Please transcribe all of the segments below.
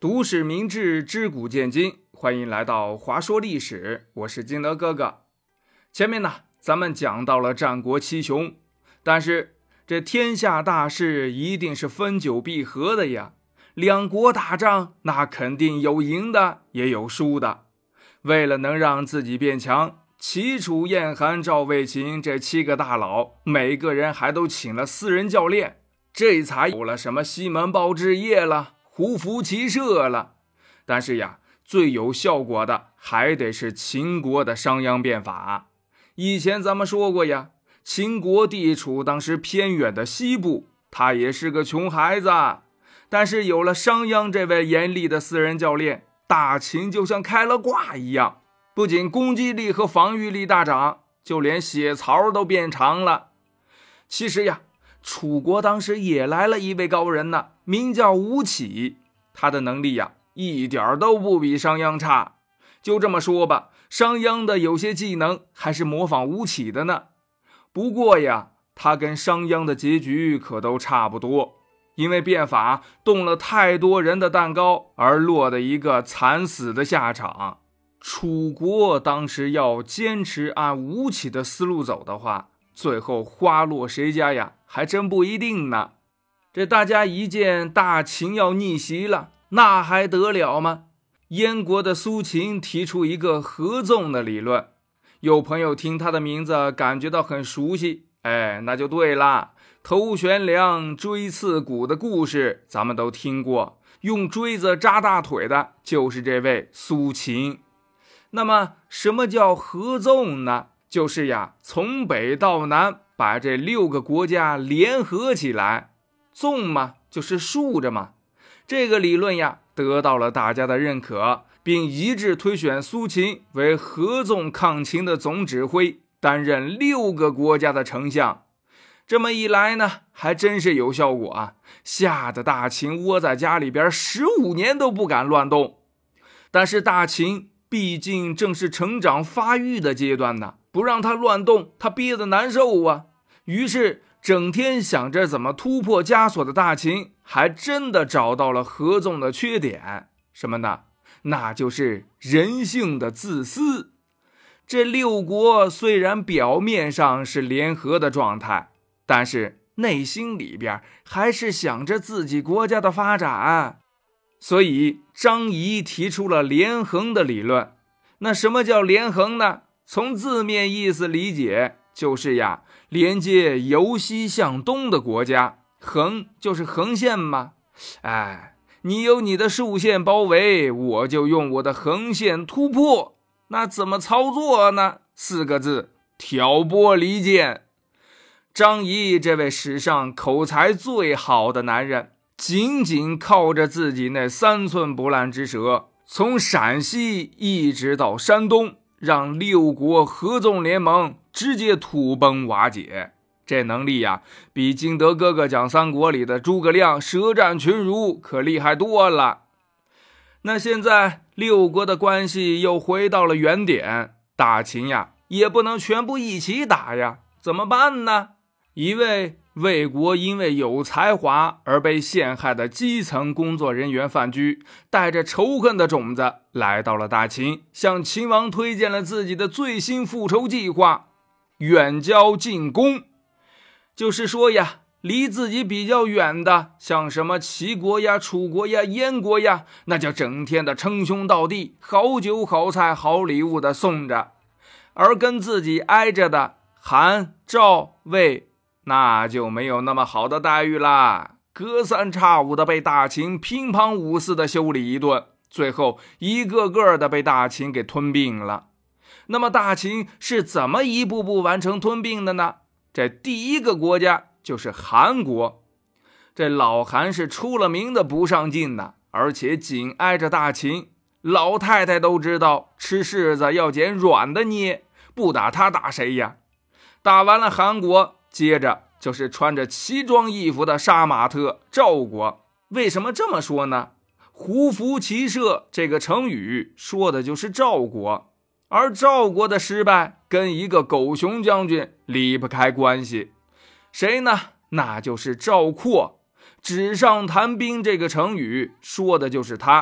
读史明智，知古见今，欢迎来到华说历史，我是金德哥哥。前面呢，咱们讲到了战国七雄，但是这天下大事一定是分久必合的呀，两国打仗那肯定有赢的也有输的。为了能让自己变强，齐楚燕韩赵魏秦这7个大佬，每个人还都请了私人教练，这才有了什么西门豹之夜了，胡服骑射了。但是呀，最有效果的还得是秦国的商鞅变法。以前咱们说过呀，秦国地处当时偏远的西部，他也是个穷孩子，但是有了商鞅这位严厉的私人教练，大秦就像开了挂一样，不仅攻击力和防御力大涨，就连血槽都变长了。其实呀，楚国当时也来了一位高人呢，名叫吴起，他的能力呀一点都不比商鞅差。就这么说吧，商鞅的有些技能还是模仿吴起的呢。不过呀，他跟商鞅的结局可都差不多，因为变法动了太多人的蛋糕，而落得一个惨死的下场。楚国当时要坚持按吴起的思路走的话，最后花落谁家呀，还真不一定呢。这大家一见大秦要逆袭了，那还得了吗？燕国的苏秦提出一个合纵的理论，有朋友听他的名字感觉到很熟悉，那就对了。头悬梁锥刺股的故事咱们都听过，用锥子扎大腿的就是这位苏秦。那么什么叫合纵呢？就是呀，从北到南把这6个国家联合起来。纵嘛，就是竖着嘛。这个理论呀，得到了大家的认可，并一致推选苏秦为合纵抗秦的总指挥，担任6个国家的丞相。这么一来呢，还真是有效果啊，吓得大秦窝在家里边15年都不敢乱动。但是大秦毕竟正是成长发育的阶段呢，不让他乱动，他憋得难受啊。于是整天想着怎么突破枷锁的大秦，还真的找到了合纵的缺点。什么呢？那就是人性的自私。这6国虽然表面上是联合的状态，但是内心里边还是想着自己国家的发展。所以张仪提出了连横的理论。那什么叫连横呢？从字面意思理解，就是呀，连接由西向东的国家，横就是横线嘛。你有你的竖线包围，我就用我的横线突破。那怎么操作呢？4个字，挑拨离间。张仪这位史上口才最好的男人，仅仅靠着自己那3寸不烂之舌，从陕西一直到山东，让6国合纵联盟直接土崩瓦解。这能力呀，比金德哥哥讲三国里的诸葛亮舌战群儒可厉害多了。那现在6国的关系又回到了原点，大秦呀也不能全部一起打呀，怎么办呢？一位魏国因为有才华而被陷害的基层工作人员范雎，带着仇恨的种子来到了大秦，向秦王推荐了自己的最新复仇计划——远交近攻。就是说呀，离自己比较远的，像什么齐国呀、楚国呀、燕国呀，那就整天的称兄道弟，好酒好菜好礼物的送着。而跟自己挨着的韩、赵、魏，那就没有那么好的待遇啦，隔三差五的被大秦乒乓五四的修理一顿，最后一个个的被大秦给吞并了。那么大秦是怎么一步步完成吞并的呢？这第一个国家就是韩国。这老韩是出了名的不上进呢，而且紧挨着大秦，老太太都知道吃柿子要捡软的捏，不打他打谁呀？打完了韩国，接着就是穿着奇装异服的杀马特赵国。为什么这么说呢？胡服骑射这个成语说的就是赵国，而赵国的失败跟一个狗熊将军离不开关系。谁呢？那就是赵括。纸上谈兵这个成语说的就是他。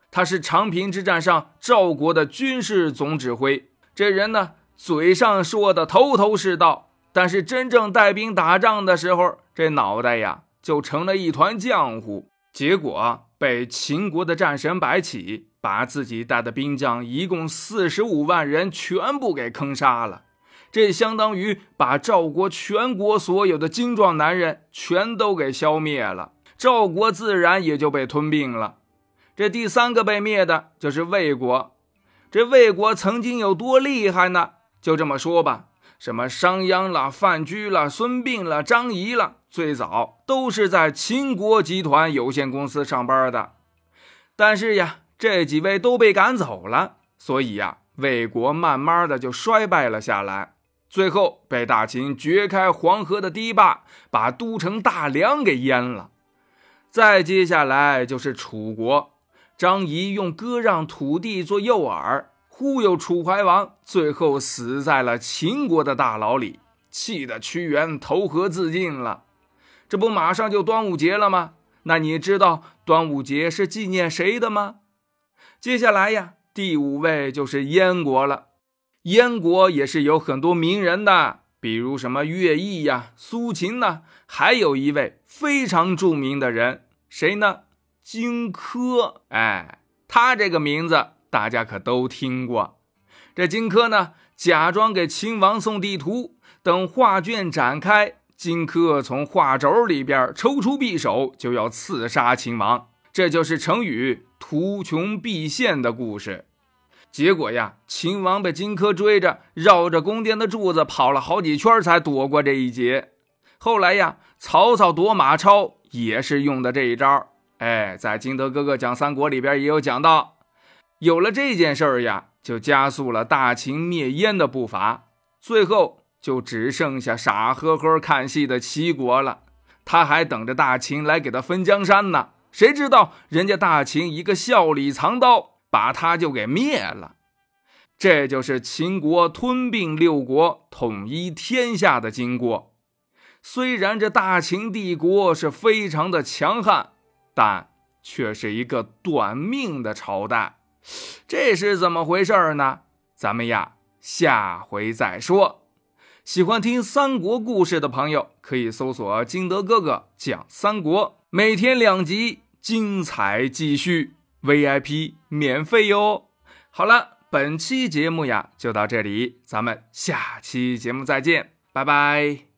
他是长平之战上赵国的军事总指挥。这人呢，嘴上说的头头是道，但是真正带兵打仗的时候，这脑袋呀就成了一团浆糊。结果被秦国的战神白起把自己带的兵将一共45万人全部给坑杀了。这相当于把赵国全国所有的精壮男人全都给消灭了，赵国自然也就被吞并了。这第三个被灭的就是魏国。这魏国曾经有多厉害呢？就这么说吧，什么商鞅了、范雎了、孙膑了、张仪了，最早都是在秦国集团有限公司上班的。但是呀，这几位都被赶走了，所以呀，魏国慢慢的就衰败了下来。最后被大秦掘开黄河的堤坝，把都城大梁给淹了。再接下来就是楚国，张仪用割让土地做诱饵，忽悠楚怀王，最后死在了秦国的大牢里，气得屈原投河自尽了。这不马上就端午节了吗？那你知道端午节是纪念谁的吗？接下来呀，第5位就是燕国了。燕国也是有很多名人的，比如什么乐毅呀、苏秦呢，还有一位非常著名的人，谁呢？荆轲。他这个名字大家可都听过。这荆轲呢，假装给秦王送地图，等画卷展开，荆轲从画轴里边抽出匕首，就要刺杀秦王。这就是成语图穷匕现的故事。结果呀，秦王被荆轲追着，绕着宫殿的柱子跑了好几圈才躲过这一劫。后来呀，曹操夺马超也是用的这一招。在金德哥哥讲三国里边也有讲到。有了这件事儿呀，就加速了大秦灭燕的步伐，最后就只剩下傻呵呵看戏的齐国了。他还等着大秦来给他分江山呢，谁知道人家大秦一个笑里藏刀，把他就给灭了。这就是秦国吞并6国、统一天下的经过。虽然这大秦帝国是非常的强悍，但却是一个短命的朝代。这是怎么回事呢？咱们呀，下回再说。喜欢听三国故事的朋友，可以搜索金德哥哥讲三国，每天2集，精彩继续， VIP 免费哟。好了，本期节目呀就到这里，咱们下期节目再见，拜拜。